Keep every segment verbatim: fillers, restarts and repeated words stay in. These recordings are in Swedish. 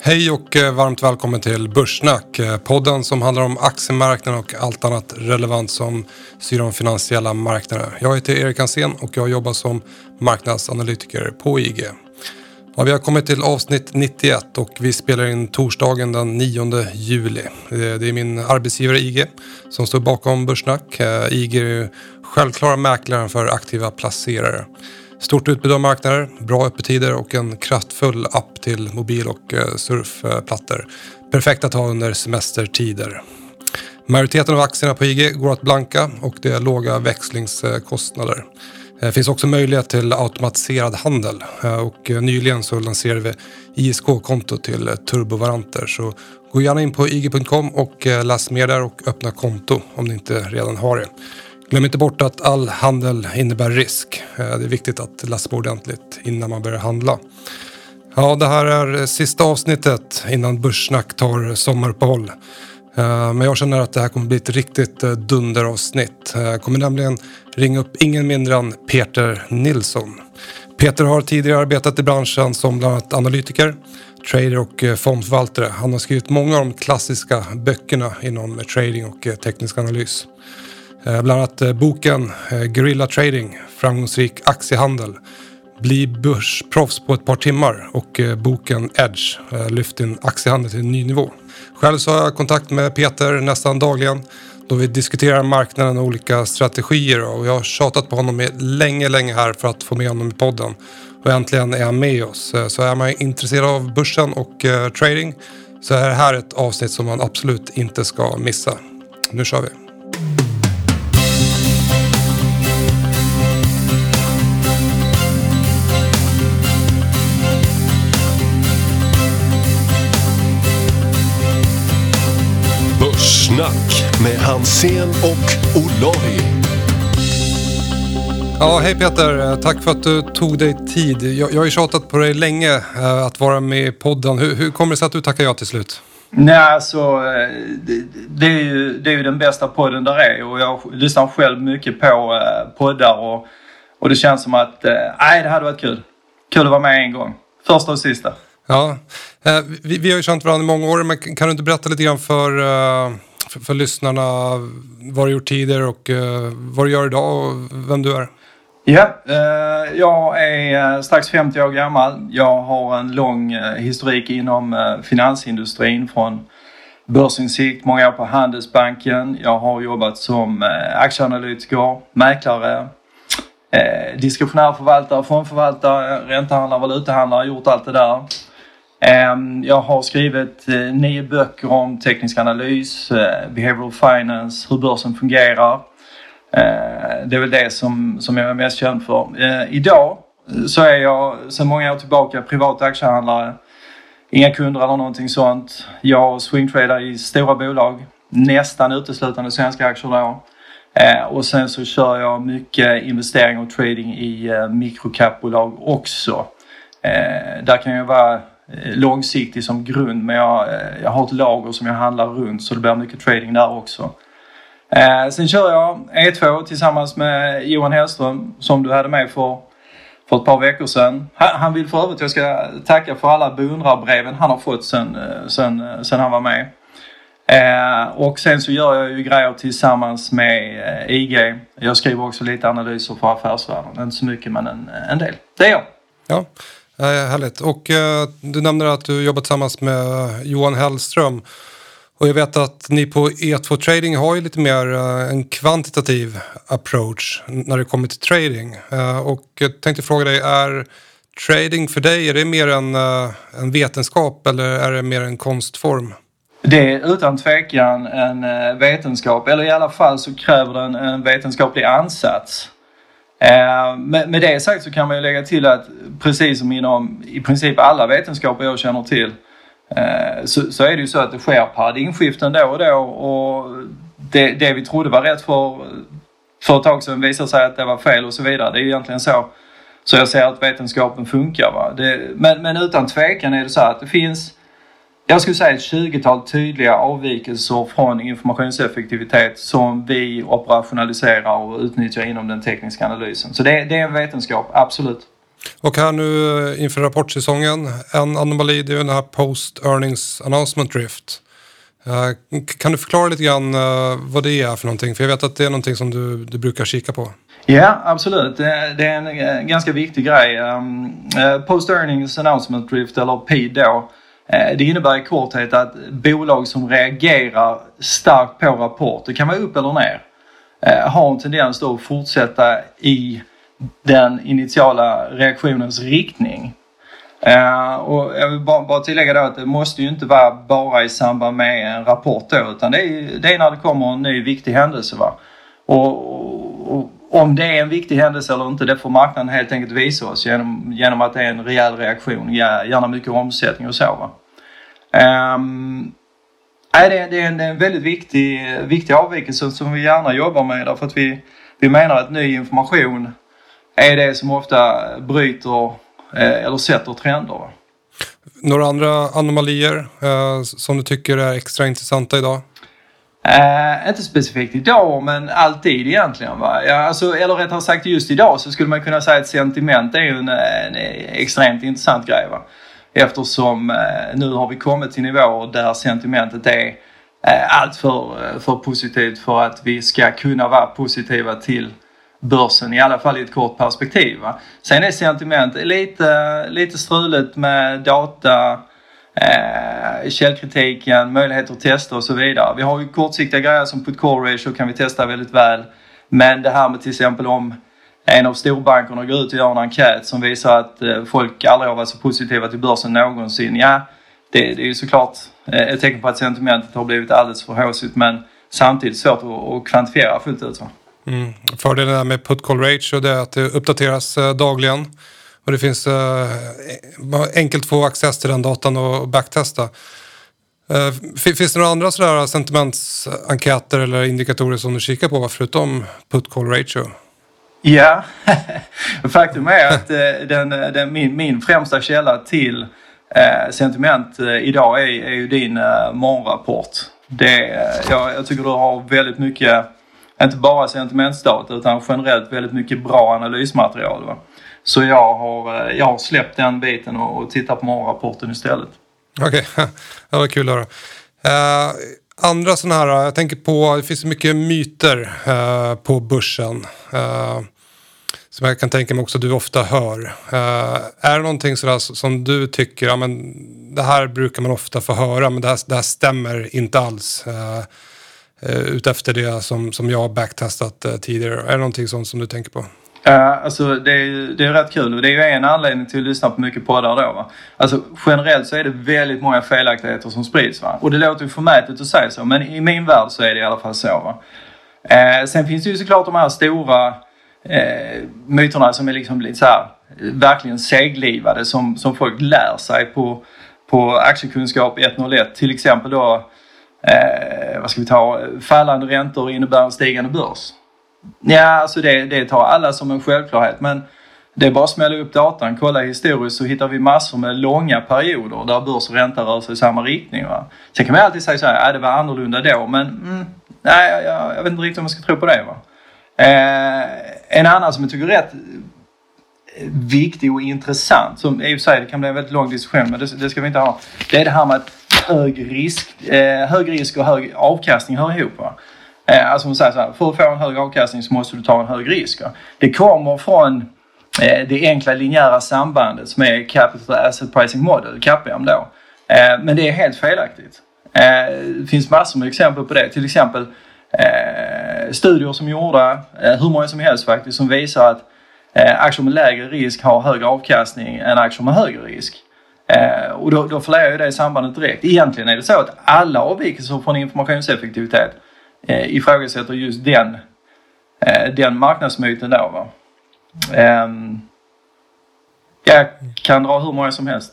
Hej och varmt välkommen till Börssnack, podden som handlar om aktiemarknaden och allt annat relevant som styr de finansiella marknaderna. Jag heter Erik Hansén och jag jobbar som marknadsanalytiker på I G. Ja, vi har kommit till avsnitt nittioett och vi spelar in torsdagen den nionde juli. Det är min arbetsgivare I G som står bakom Börssnack. I G är självklara mäklaren för aktiva placerare. Stort utbud av marknader, bra öppettider och en kraftfull app till mobil- och surfplattor. Perfekt att ha under semestertider. Majoriteten av aktierna på I G går att blanka och det är låga växlingskostnader. Det finns också möjlighet till automatiserad handel och nyligen så lanserade vi I S K-konto till turbovaranter. Så gå gärna in på i g punkt com och läs mer där och öppna konto om ni inte redan har det. Glöm inte bort att all handel innebär risk. Det är viktigt att läsa på ordentligt innan man börjar handla. Ja, det här är sista avsnittet innan Börssnack tar sommaruppehåll. Men jag känner att det här kommer bli ett riktigt dunderavsnitt. Jag kommer nämligen ringa upp ingen mindre än Peter Nilsson. Peter har tidigare arbetat i branschen som bland annat analytiker, trader och fondförvaltare. Han har skrivit många av de klassiska böckerna inom trading och teknisk analys. Bland annat boken Guerrilla Trading, framgångsrik aktiehandel, Bli börsproffs på ett par timmar och boken Edge, lyft din aktiehandel till en ny nivå. Själv så har jag kontakt med Peter nästan dagligen då vi diskuterar marknaden och olika strategier och jag har tjatat på honom länge, länge här för att få med honom i podden. Och äntligen är han med oss. Så är man intresserad av börsen och uh, trading så är det här ett avsnitt som man absolut inte ska missa. Nu kör vi! Börssnack med Hansén och Olavi. Ja, hej Peter. Tack för att du tog dig tid. Jag, jag har ju tjatat på dig länge äh, att vara med i podden. Hur, hur kommer det sig att du tackar ja till slut? Nej, alltså det, det, är ju, det är ju den bästa podden där är och jag lyssnar själv mycket på äh, poddar och, och det känns som att äh, nej, det hade varit kul. Kul att vara med en gång. Första och sista. Ja, äh, vi, vi har ju känt varandra i många år, men kan du inte berätta lite grann för, äh, för, för lyssnarna vad du gjort tidigare och äh, vad du gör idag och vem du är? Ja, eh, jag är strax femtio år gammal. Jag har en lång eh, historik inom eh, finansindustrin från Börsinsikt, många år på Handelsbanken. Jag har jobbat som eh, aktieanalytiker, mäklare, eh, diskretionär förvaltare, fondförvaltare, räntehandlare, valutahandlare, gjort allt det där. Eh, jag har skrivit eh, nio böcker om teknisk analys, eh, behavioral finance, hur börsen fungerar. Det är väl det som, som jag är mest känd för. Eh, idag så är jag sedan många år tillbaka privat aktiehandlare. Inga kunder eller någonting sånt. Jag swingtradar i stora bolag. Nästan uteslutande svenska aktier då. Eh, och sen så kör jag mycket investering och trading i eh, mikrocapbolag också. Eh, där kan jag vara eh, långsiktig som grund. Men jag, eh, jag har ett lager som jag handlar runt så det blir mycket trading där också. Eh, sen kör jag E två tillsammans med Johan Hellström som du hade med för, för ett par veckor sedan. Han, han vill för övrigt att jag ska tacka för alla beundrarbreven han har fått sen, sen, sen han var med. Eh, och sen så gör jag ju grejer tillsammans med eh, I G. Jag skriver också lite analyser för affärsvärlden. Inte så mycket men en, en del. Det är jag. Ja, eh, härligt. Och eh, du nämnde att du jobbat tillsammans med Johan Hellström. Och jag vet att ni på E två Trading har ju lite mer uh, en kvantitativ approach när det kommer till trading. Uh, och jag tänkte fråga dig, är trading för dig, är det mer en, uh, en vetenskap eller är det mer en konstform? Det är utan tvekan en uh, vetenskap, eller i alla fall så kräver den en vetenskaplig ansats. Uh, med, med det sagt så kan man ju lägga till att precis som inom i princip alla vetenskaper jag känner till Så, så är det ju så att det sker paradigmskiften då och då och det, det vi trodde var rätt för, för ett tag sedan visar sig att det var fel och så vidare. Det är ju egentligen så, så jag ser att vetenskapen funkar. Va? Det, men, men utan tvekan är det så att det finns, jag skulle säga ett tjugotal tydliga avvikelser från informationseffektivitet som vi operationaliserar och utnyttjar inom den tekniska analysen. Så det, det är en vetenskap, absolut. Och här nu inför rapportsäsongen, en anomali, det är ju den här post-earnings announcement drift. Uh, kan du förklara lite grann uh, vad det är för någonting? För jag vet att det är någonting som du, du brukar kika på. Ja, absolut. Det, det är en, en ganska viktig grej. Um, uh, post-earnings announcement drift, eller P I D då, uh, det innebär i korthet att bolag som reagerar starkt på rapport, det kan vara upp eller ner, uh, har en tendens då att fortsätta i den initiala reaktionens riktning. Uh, och jag vill bara, bara tillägga då att det måste ju inte vara bara i samband med en rapport då, utan det är, det är när det kommer en ny viktig händelse, va? Och, och, och om det är en viktig händelse eller inte, det får marknaden helt enkelt visa oss genom, genom att det är en rejäl reaktion, gärna mycket omsättning och så, va? Um, nej, det, det, är en, det är en väldigt viktig, viktig avvikelse som vi gärna jobbar med, därför att vi, vi menar att ny information är det som ofta bryter eller sätter trender. Några andra anomalier eh, som du tycker är extra intressanta idag? Eh, inte specifikt idag, men alltid egentligen. Va? Ja, alltså, eller rättare sagt just idag så skulle man kunna säga att sentiment är en, en extremt intressant grej. Va? Eftersom eh, nu har vi kommit till nivåer där sentimentet är eh, allt för, för positivt för att vi ska kunna vara positiva till börsen, i alla fall i ett kort perspektiv. Va? Sen är sentiment lite, lite struligt med data, eh, källkritiken, möjligheter att testa och så vidare. Vi har ju kortsiktiga grejer som put call ratio kan vi testa väldigt väl. Men det här med till exempel om en av storbankerna går ut och gör en enkät som visar att eh, folk aldrig har varit så positiva till börsen någonsin. Ja, det, det är ju såklart eh, ett tecken på att sentimentet har blivit alldeles för håsigt, men samtidigt svårt att, att kvantifiera fullt ut. Så. Mm. Fördelen med put call ratio är att det uppdateras eh, dagligen och det finns eh, enkelt få access till den datan och backtesta. Eh, finns det några andra sådär sentimentsenkäter eller indikatorer som du kikar på förutom put call ratio? Ja, faktum är att eh, den, den, min, min främsta källa till eh, sentiment eh, idag är, är ju din eh, morgonrapport. Det, eh, jag, jag tycker du har väldigt mycket, inte bara sentimentsdata utan generellt väldigt mycket bra analysmaterial. Va? Så jag har, jag har släppt den biten och, och tittat på morgonrapporten istället. Okej, okay. Det var kul att höra. Uh, andra sådana här, jag tänker på, det finns mycket myter uh, på börsen. Uh, som jag kan tänka mig också du ofta hör. Uh, är det någonting sådär som du tycker, ja men det här brukar man ofta få höra men det här, det här stämmer inte alls. Uh, utefter det som, som jag har backtestat uh, tidigare. Är det någonting sånt som du tänker på? Uh, alltså det är, det är rätt kul och det är ju en anledning till att lyssna på mycket poddar då, va? Alltså generellt så är det väldigt många felaktigheter som sprids, va? Och det låter ju förmätet att säga så, men i min värld så är det i alla fall så, va? Uh, sen finns det ju såklart de här stora uh, myterna som är liksom lite så här verkligen seglivade som, som folk lär sig på, på aktiekunskap ett noll ett, till exempel då Eh, vad ska vi ta? Fallande räntor innebär en stigande börs. Ja, alltså det, det tar alla som en självklarhet, men det är bara att smälla upp datan, kolla historiskt så hittar vi massor med långa perioder där börs och ränta rör sig i samma riktning, va? Sen kan man alltid säga så här, ja, det var annorlunda då, men mm, nej, jag, jag vet inte riktigt om jag ska tro på det, va? Eh, en annan som jag tycker är rätt viktig och intressant, som i och för sig det kan bli en väldigt lång diskussion, men det, det ska vi inte ha, det är det här med att hög risk, eh, hög risk och hög avkastning hör ihop, va? Eh, alltså man säger så här, för att få en hög avkastning så måste du ta en hög risk, va? Det kommer från eh, det enkla linjära sambandet som är Capital Asset Pricing Model, C A P M då. Eh, men det är helt felaktigt. Eh, det finns massor med exempel på det. Till exempel eh, studier som gjorda, eh, hur många som helst faktiskt, som visar att eh, aktier med lägre risk har högre avkastning än aktier med högre risk. Eh, och då, då förlägger jag det sambandet direkt. Egentligen är det så att alla avvikelser från informationseffektivitet eh, ifrågasätter just den, eh, den marknadsmyten då, va? Eh, jag kan dra hur många som helst.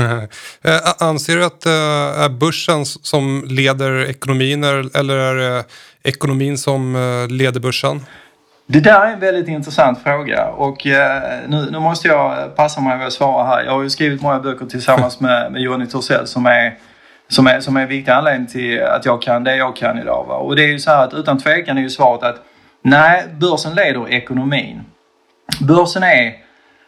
Anser du att det är börsen som leder ekonomin eller är det ekonomin som leder börsen? Det där är en väldigt intressant fråga och eh, nu, nu måste jag passa mig vad jag svarar här. Jag har ju skrivit många böcker tillsammans med, med Johnny Torssell som är, som, är, som är en viktig anledning till att jag kan det jag kan idag, va? Och det är ju så här att utan tvekan är ju svaret att nej, börsen leder ekonomin. Börsen är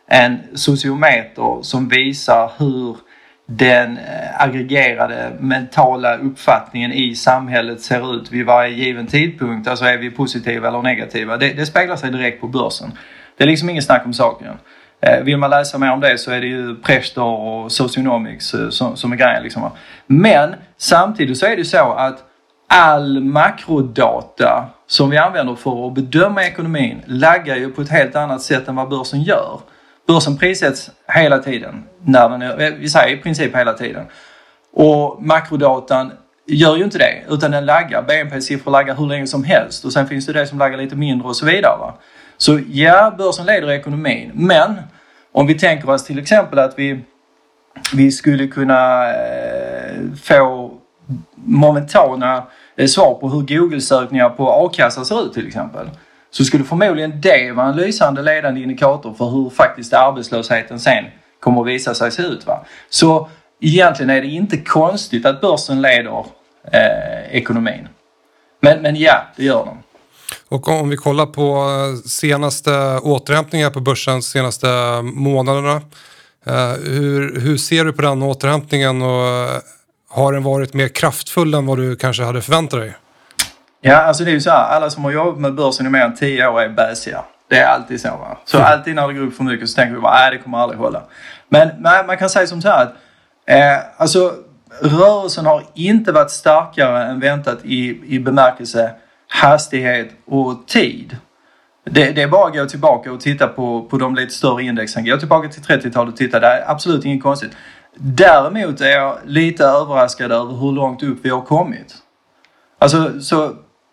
en sociometer som visar hur den aggregerade mentala uppfattningen i samhället ser ut vid varje given tidpunkt. Alltså är vi positiva eller negativa. Det, det speglar sig direkt på börsen. Det är liksom ingen snack om saken. Eh, vill man läsa mer om det så är det ju Prechter och Socionomics eh, som, som är grejen. Liksom. Men samtidigt så är det så att all makrodata som vi använder för att bedöma ekonomin laggar ju på ett helt annat sätt än vad börsen gör. Börsen prissätts hela tiden, när den är, vi säger i princip hela tiden. Och makrodatan gör ju inte det, utan den laggar. B N P-siffror laggar hur länge som helst. Och sen finns det det som laggar lite mindre och så vidare. Va? Så ja, börsen leder ekonomin. Men om vi tänker oss till exempel att vi, vi skulle kunna eh, få momentana eh, svar på hur Google-sökningar på a-kassa ser ut till exempel. Så skulle förmodligen det vara en lysande ledande indikator för hur faktiskt arbetslösheten sen kommer att visa sig se ut. Va? Så egentligen är det inte konstigt att börsen leder eh, ekonomin. Men, men ja, det gör den. Och om vi kollar på senaste återhämtningar på börsen senaste månaderna. Eh, hur, hur ser du på den återhämtningen och har den varit mer kraftfull än vad du kanske hade förväntat dig? Ja, alltså det är ju så här. Alla som har jobbat med börsen i mer än tio år är bäsiga. Det är alltid så. Va? Så mm. alltid när det går upp för mycket så tänker vi bara, nej det kommer aldrig hålla. Men nej, man kan säga som så här att eh, alltså, rörelsen har inte varit starkare än väntat i, i bemärkelse hastighet och tid. Det, det är bara att gå tillbaka och titta på, på de lite större indexen. Gå tillbaka till trettiotalet och titta. Det är absolut inget konstigt. Däremot är jag lite överraskad över hur långt upp vi har kommit. Alltså så...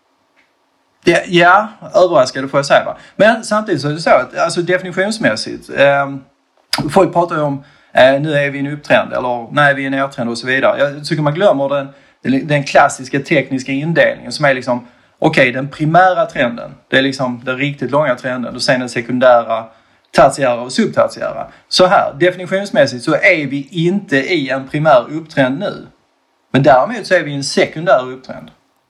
Det, ja, överraskade får jag säga. Va? Men samtidigt så är det så att alltså definitionsmässigt. Eh, folk pratar ju om eh, nu är vi i en upptrend eller nej vi är i en nedtrend och så vidare. Jag tycker man glömmer den, den klassiska tekniska indelningen som är liksom okej, okay, den primära trenden. Det är liksom den riktigt långa trenden och sen den sekundära, tertiära och subtertiära. Så här, definitionsmässigt så är vi inte i en primär upptrend nu. Men däremot så är vi i en sekundär upptrend.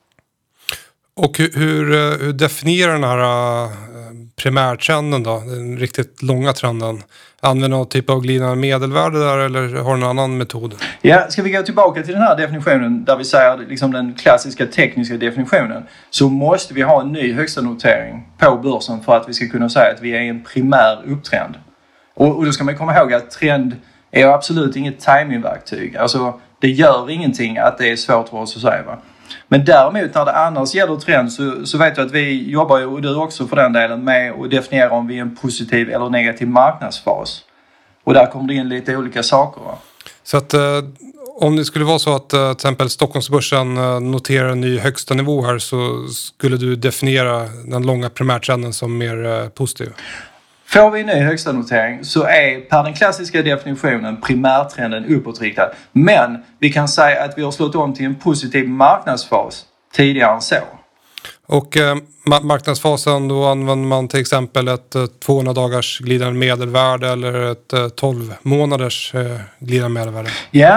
Och hur, hur, hur definierar den här uh, primärtrenden då? Den riktigt långa trenden. Använder någon typ av glidande medelvärde där eller har du en annan metod? Ja, ska vi gå tillbaka till den här definitionen där vi säger liksom den klassiska tekniska definitionen så måste vi ha en ny högsta notering på börsen för att vi ska kunna säga att vi är i en primär upptrend. Och, och då ska man komma ihåg att trend är absolut inget timingverktyg. Alltså det gör ingenting att det är svårt för oss att säga va. Men däremot när det annars gäller trend så, så vet du att vi jobbar ju, och du också för den delen, med att definiera om vi är en positiv eller negativ marknadsfas. Och där kommer det in lite olika saker. Va? Så att eh, om det skulle vara så att eh, till exempel Stockholmsbörsen eh, noterar en ny högsta nivå här så skulle du definiera den långa primärtrenden som mer eh, positiv? Får vi en ny högsta notering så är per den klassiska definitionen primärtrenden uppåtriktad. Men vi kan säga att vi har slått om till en positiv marknadsfas tidigare än så. Och eh, marknadsfasen, då använder man till exempel ett eh, tvåhundra dagars glidande medelvärde eller ett eh, tolv månaders eh, glidande medelvärde? Ja,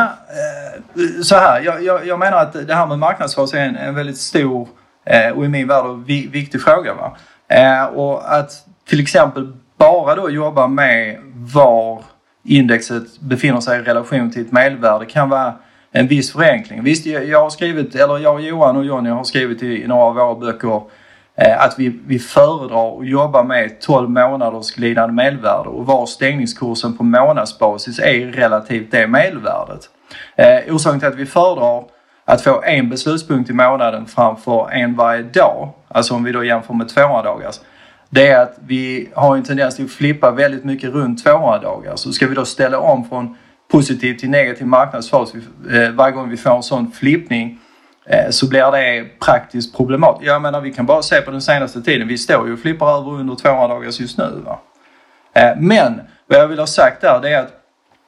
eh, så här. Jag, jag, jag menar att det här med marknadsfas är en, en väldigt stor eh, och i min värld vi, viktig fråga. Va? Eh, och att till exempel bara då jobba med var indexet befinner sig i relation till ett medelvärde kan vara en viss förenkling. Visst, jag har skrivit, eller jag, Johan och Johnny har skrivit i några av våra böcker eh, att vi, vi föredrar att jobba med tolv månaders glidande medelvärde och var stängningskursen på månadsbasis är relativt det medelvärdet. Eh, orsaken till att vi föredrar att få en beslutspunkt i månaden framför en varje dag, alltså om vi då jämför med tvåhundra dagars, det är att vi har en tendens till att flippa väldigt mycket runt tvåhundra dagar. Så ska vi då ställa om från positiv till negativ marknadsfas eh, varje gång vi får en sån flippning eh, så blir det praktiskt problematiskt. Jag menar, vi kan bara se på den senaste tiden. Vi står ju och flippar över under tvåhundra dagars just nu. Va? Eh, men vad jag vill ha sagt där det är att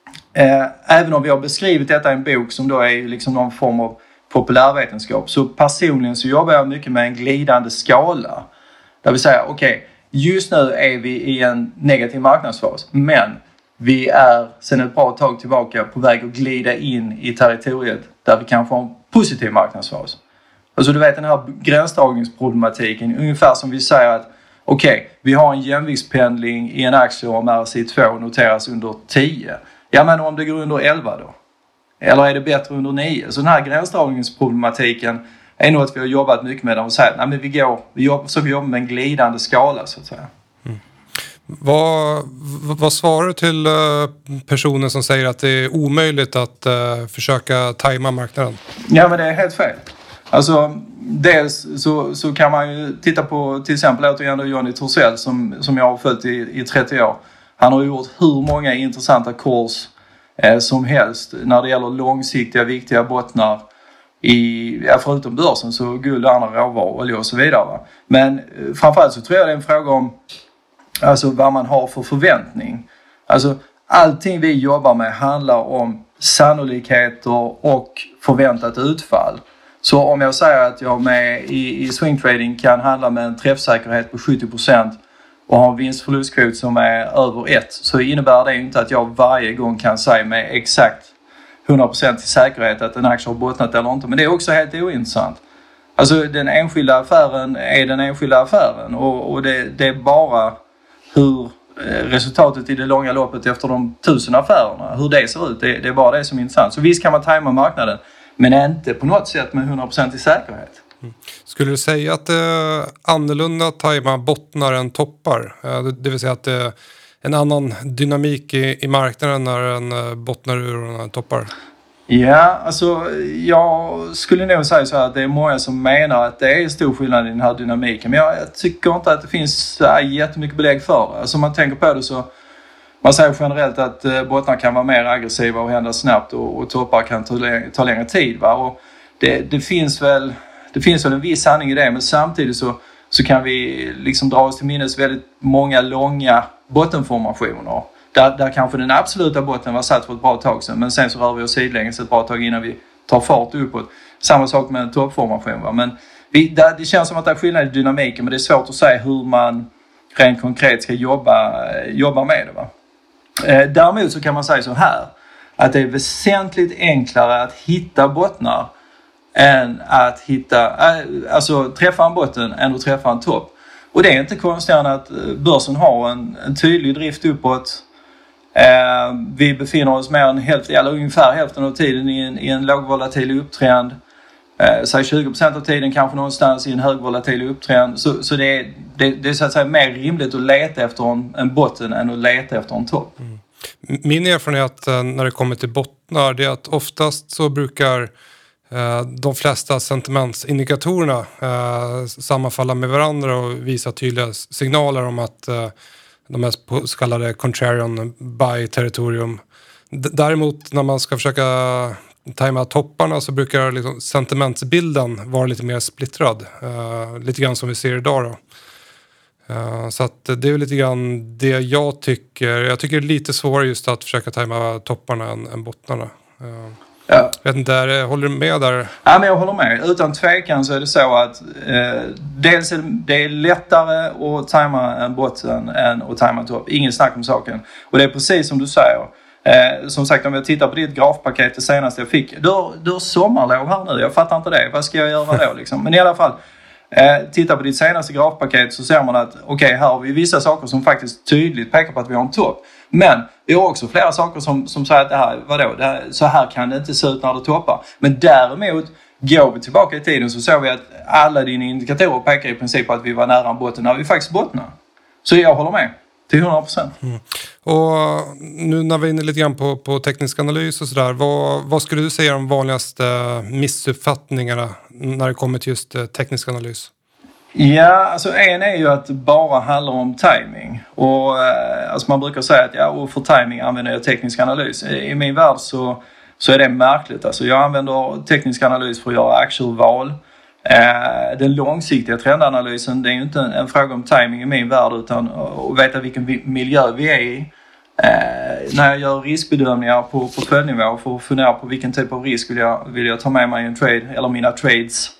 eh, även om vi har beskrivit detta i en bok som då är liksom någon form av populärvetenskap så personligen så jobbar jag mycket med en glidande skala. Där vi säger, okej, okay, just nu är vi i en negativ marknadsfas. Men vi är sedan ett bra tag tillbaka på väg att glida in i territoriet där vi kan få en positiv marknadsfas. Alltså du vet den här gränsdragningsproblematiken. Ungefär som vi säger att, okej, okay, vi har en jämviktspendling i en aktie om R S I två noteras under tio. Ja, men om det går under elva då? Eller är det bättre under nio? Så den här gränsdragningsproblematiken är något vi har jobbat mycket med. De säger att vi går, vi jobbar, så vi jobbar med en glidande skala så att säga. Mm. Vad, vad svarar du till personer som säger att det är omöjligt att uh, försöka tajma marknaden? Ja, men det är helt fel. Alltså, dels så, så kan man ju titta på till exempel återigen då Johnny Torssell som, som jag har följt i, i trettio år. Han har gjort hur många intressanta calls eh, som helst när det gäller långsiktiga, viktiga bottnar i, ja, förutom börsen så guld och andra råvaror, olja och så vidare. Va? Men eh, framförallt så tror jag det är en fråga om alltså, vad man har för förväntning. Alltså, allting vi jobbar med handlar om sannolikheter och förväntat utfall. Så om jag säger att jag med i, i swing trading kan handla med en träffsäkerhet på sjuttio procent och har en vinstförlustkvot som är över ett, så innebär det inte att jag varje gång kan säga med exakt hundra procent till säkerhet att en aktie har bottnat eller inte. Men det är också helt ointressant. Alltså den enskilda affären är den enskilda affären och, och det, det är bara hur resultatet i det långa loppet efter de tusen affärerna, hur det ser ut, det, det är bara det som är intressant. Så visst kan man tajma marknaden, men inte på något sätt med hundra procent i säkerhet. Mm. Skulle du säga att det är annorlunda att tajma bottnar än toppar? Det vill säga att det är en annan dynamik i, i marknaden när den bottnar ur och när den toppar? Ja, alltså jag skulle nog säga så här att det är många som menar att det är stor skillnad i den här dynamiken. Men jag, jag tycker inte att det finns så här jättemycket belägg för det. Alltså om man tänker på det så man säger generellt att bottnar kan vara mer aggressiva och hända snabbt och, och toppar kan ta, ta längre tid. Va? Och det, det, finns väl, det finns väl en viss sanning i det, men samtidigt så, så kan vi liksom dra oss till minnes väldigt många långa bottenformationer. Där, där kanske den absoluta botten var satt för ett bra tag sedan, men sen så rör vi oss sidlänges ett bra tag innan vi tar fart uppåt. Samma sak med en toppformation. Va? Men vi, där, det känns som att det är skillnad i dynamiken, men det är svårt att säga hur man rent konkret ska jobba, jobba med det. Va? Eh, däremot så kan man säga så här, att det är väsentligt enklare att hitta bottnar än att hitta, äh, alltså träffa en botten än att träffa en topp. Och det är inte konstigare än att börsen har en, en tydlig drift uppåt. Eh, vi befinner oss mer än hälften, eller ungefär hälften av tiden i en, i en lågvolatil upptrend. Eh, säg tjugo procent av tiden kanske någonstans i en högvolatil upptrend. Så, så det, är, det, det är så att säga mer rimligt att leta efter en, en botten än att leta efter en topp. Mm. Min erfarenhet när det kommer till bottnar det är att oftast så brukar eh, de flesta sentimentsindikatorerna eh, sammanfalla med varandra och visa tydliga signaler om att eh, de är på så kallade contrarian buy-territorium. D- däremot när man ska försöka tajma topparna så brukar liksom sentimentsbilden vara lite mer splittrad. Uh, lite grann som vi ser idag då. Uh, så att det är lite grann det jag tycker. Jag tycker det är lite svårare just att försöka tajma topparna än, än bottnarna. Uh, ja. Vet inte, är, håller du med där? Ja, men jag håller med. Utan tvekan så är det så att eh, dels är det, det är lättare att tajma en botten än att tajma en topp. Ingen snack om saken. Och det är precis som du säger. Eh, som sagt, om jag tittar på ditt grafpaket det senaste jag fick. Du har, du har sommarlov här nu. Jag fattar inte det. Vad ska jag göra då liksom? Men i alla fall. Eh, titta på ditt senaste grafpaket så ser man att okej, okay, här har vi vissa saker som faktiskt tydligt pekar på att vi har en topp. Men vi har också flera saker som, som säger att det här, vadå, det här, så här kan det inte se ut när det toppar. Men däremot går vi tillbaka i tiden så såg vi att alla dina indikatorer pekar i princip på att vi var nära en botten när vi faktiskt bottnar. Så jag håller med. Till hundra procent. Mm. Och nu när vi är inne lite grann på, på teknisk analys och sådär. Vad, vad skulle du säga om vanligaste missuppfattningarna när det kommer till just teknisk analys? Ja, alltså en är ju att det bara handlar om timing. Och eh, alltså man brukar säga att ja, och för timing använder jag teknisk analys. I min värld så, så är det märkligt. Alltså jag använder teknisk analys för att göra aktieurval. Eh, den långsiktiga trendanalysen, det är ju inte en, en fråga om timing i min värld utan att veta vilken miljö vi är i. Eh, när jag gör riskbedömningar på portföljnivå för att fundera på vilken typ av risk vill jag, vill jag ta med mig i en trade eller mina trades.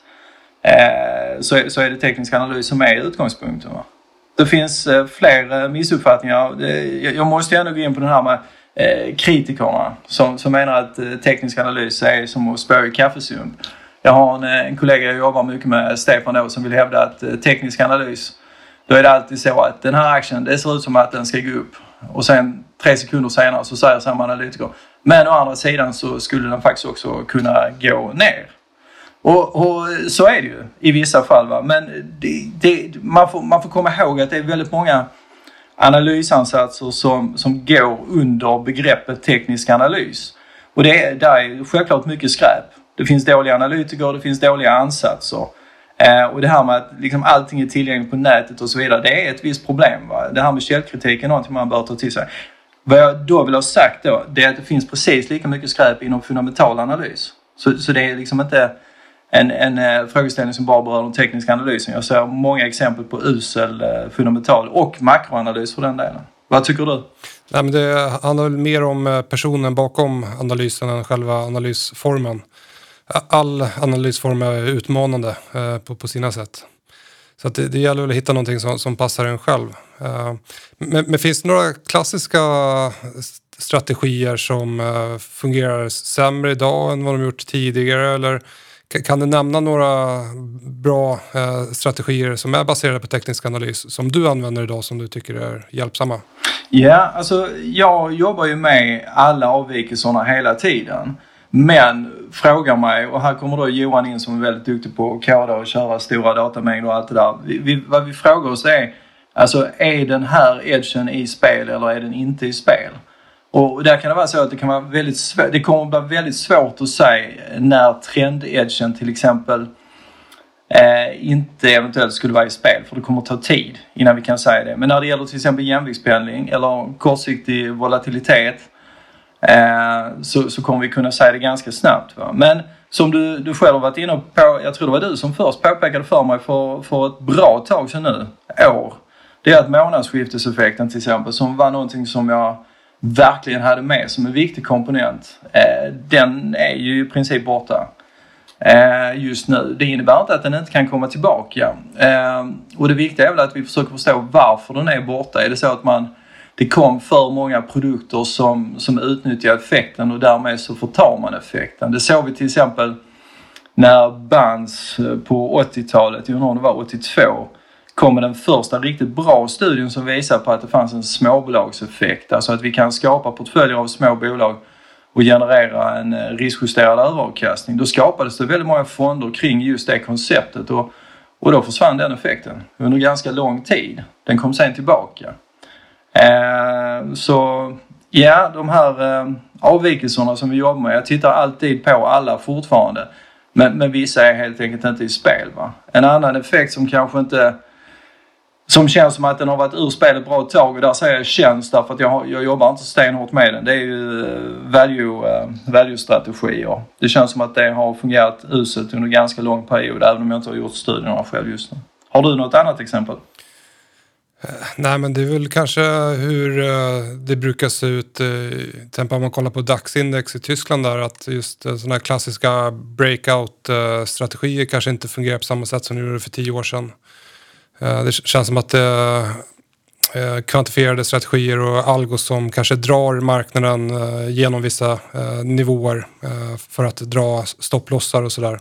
Eh, så, så är det teknisk analys som är utgångspunkten. Va? Det finns eh, fler missuppfattningar. Eh, jag, jag måste ändå gå in på den här med eh, kritikerna som, som menar att eh, teknisk analys är som att spå i kaffesump. Jag har en, en kollega jag jobbar mycket med, Stefan då, som vill hävda att eh, teknisk analys Då är det alltid så att den här aktien, det ser ut som att den ska gå upp. Och sen tre sekunder senare så säger samma analytiker. Men å andra sidan så skulle den faktiskt också kunna gå ner. Och, och så är det ju i vissa fall. Va? Men det, det, man, får, man får komma ihåg att det är väldigt många analysansatser som, som går under begreppet teknisk analys. Och det är, där är självklart mycket skräp. Det finns dåliga analytiker, det finns dåliga ansatser. Eh, och det här med att liksom allting är tillgängligt på nätet och så vidare, det är ett visst problem. Va? Det här med källkritik är någonting man bör ta till sig. Vad jag då vill ha sagt då, det är att det finns precis lika mycket skräp inom fundamental analys. Så, så det är liksom inte en, en uh, frågeställning som bara berör den tekniska analysen. Jag ser många exempel på usel uh, fundamental och makroanalys för den delen. Vad tycker du? Nej, men det handlar väl mer om personen bakom analysen än själva analysformen. All analysform är utmanande uh, på, på sina sätt. Så att det, det gäller väl att hitta någonting som, som passar en själv. Uh, men, men finns det några klassiska strategier som uh, fungerar sämre idag än vad de gjort tidigare? Eller kan, kan du nämna några bra uh, strategier som är baserade på teknisk analys som du använder idag som du tycker är hjälpsamma? Ja, alltså jag jobbar ju med alla avvikelserna hela tiden. Men frågar mig, och här kommer då Johan in som är väldigt duktig på att koda och köra stora datamängder och allt det där. Vi, vi, vad vi frågar oss är, alltså är den här edgen i spel eller är den inte i spel? Och där kan det vara så att det kan vara väldigt svårt, det kommer att vara väldigt svårt att säga när trend-edgen till exempel eh, inte eventuellt skulle vara i spel. För det kommer att ta tid innan vi kan säga det. Men när det gäller till exempel jämviktspendling eller kortsiktig volatilitet, Eh, så, så kommer vi kunna säga det ganska snabbt. Va? Men som du, du själv har varit inne på, jag tror det var du som först påpekade för mig för, för ett bra tag sedan nu, år. Det är att månadsskifteseffekten till exempel, som var någonting som jag verkligen hade med som en viktig komponent, eh, den är ju i princip borta eh, just nu. Det innebär inte att den inte kan komma tillbaka. Eh, och det viktiga är väl att vi försöker förstå varför den är borta. Är det så att man det kom för många produkter som, som utnyttjar effekten och därmed så förtar man effekten. Det såg vi till exempel när Bands på åttiotalet, jag undrar om det var åttiotvå, kom med den första riktigt bra studien som visar på att det fanns en småbolagseffekt. Alltså att vi kan skapa portföljer av små bolag och generera en riskjusterad överavkastning. Då skapades det väldigt många fonder kring just det konceptet och, och då försvann den effekten under ganska lång tid. Den kom sen tillbaka. Eh, så ja, de här eh, avvikelserna som vi jobbar med, jag tittar alltid på alla fortfarande, men, men vissa är helt enkelt inte i spel. Va? En annan effekt som kanske inte, som känns som att den har varit ur spel ett bra tag, och där säger jag känns därför att jag, jag jobbar inte stenhårt med den, det är ju value, eh, value-strategier. Det känns som att det har fungerat uselt under ganska lång period, även om jag inte har gjort studierna själv just nu. Har du något annat exempel? Nej, men det är väl kanske hur det brukar se ut. Till exempel om man kollar på DAX-index i Tyskland där, att just sådana här klassiska breakout-strategier kanske inte fungerar på samma sätt som det gjorde för tio år sedan. Det känns som att kvantifierade strategier och algos som kanske drar marknaden genom vissa nivåer för att dra stopplossar och sådär.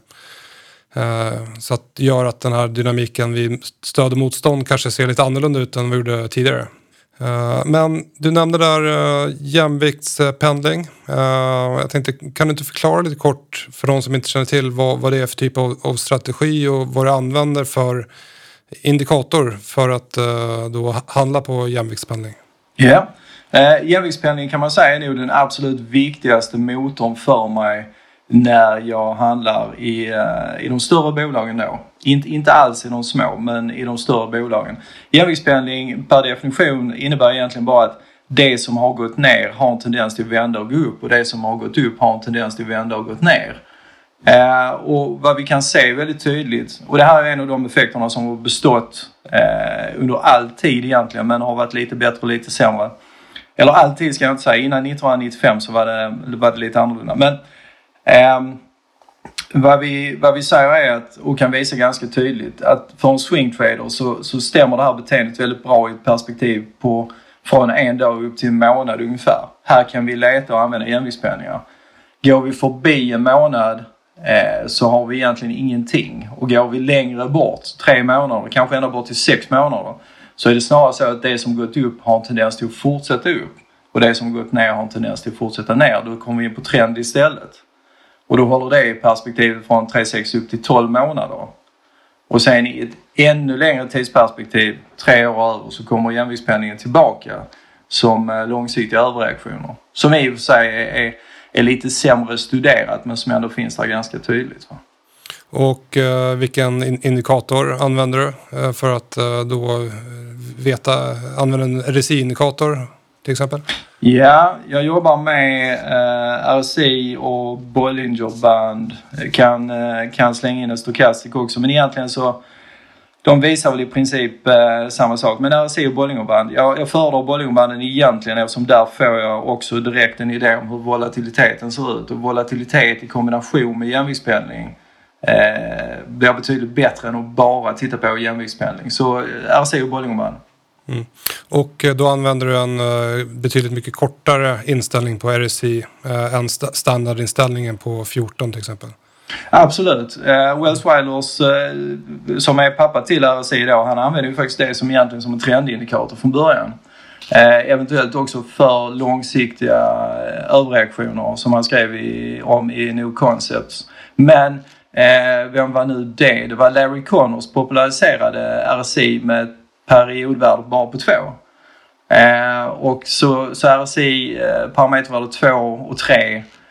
Så att det gör att den här dynamiken vid stöd och motstånd kanske ser lite annorlunda ut än vad vi gjorde tidigare. Men du nämnde där jämviktspendling. Jag tänkte, kan du inte förklara lite kort för de som inte känner till vad, vad det är för typ av, av strategi och vad du använder för indikator för att då handla på jämviktspendling? Ja, yeah. jämviktspendling kan man säga är nog den absolut viktigaste motorn för mig när jag handlar i, uh, i de större bolagen då. Inte, inte alls i de små, men i de större bolagen. Jämviktspendling per definition innebär egentligen bara att det som har gått ner har en tendens till att vända och gå upp, och det som har gått upp har en tendens till att vända och gått ner. Uh, och vad vi kan se väldigt tydligt, och det här är en av de effekterna som har bestått uh, under all tid egentligen, men har varit lite bättre och lite sämre. Eller alltid ska jag inte säga, innan nittonhundranittiofem så var det, var det lite annorlunda. Men Um, vad, vi, vad vi säger är att, och kan visa ganska tydligt, att för en swingtrader så, så stämmer det här beteendet väldigt bra i ett perspektiv på från en dag upp till en månad ungefär. Här kan vi leta och använda jämviktspendlingar. Går vi förbi en månad eh, så har vi egentligen ingenting. Och går vi längre bort, tre månader, kanske ända bort till sex månader, så är det snarare så att det som gått upp har en tendens till att fortsätta upp. Och det som gått ner har en tendens till att fortsätta ner. Då kommer vi in på trend istället. Och då håller det i perspektivet från tre sex upp till tolv månader. Och sen i ett ännu längre tidsperspektiv, tre år över, så kommer jämviktspendlingen tillbaka som långsiktiga överreaktioner. Som i och för sig är, är, är lite sämre studerat, men som ändå finns där ganska tydligt. Va? Och eh, vilken in- indikator använder du eh, för att eh, då veta, använder en R S I-indikator till exempel? Ja, jag jobbar med eh, R S I och Bollinger-band. Kan, eh, kan slänga in en Stochastic också, men egentligen så de visar väl i princip eh, samma sak. Men R S I och Bollinger-band, jag, jag föredrar Bollinger-banden egentligen, eftersom där får jag också direkt en idé om hur volatiliteten ser ut. Och volatilitet i kombination med jämviktspendling eh, blir betydligt bättre än att bara titta på jämviktspendling. Så R S I och Bollinger-band. Mm. Och då använder du en uh, betydligt mycket kortare inställning på R S I uh, än st- standardinställningen på fjorton till exempel. Absolut. Uh, Wells Weilers uh, som är pappa till R S I då, han använder ju faktiskt det som egentligen som en trendindikator från början. Uh, eventuellt också för långsiktiga uh, överreaktioner som han skrev i, om i New Concepts. Men uh, vem var nu det? Det var Larry Connors populariserade R S I med periodvärde bara på två. Eh, och så, så R S I eh, parametervärde två och tre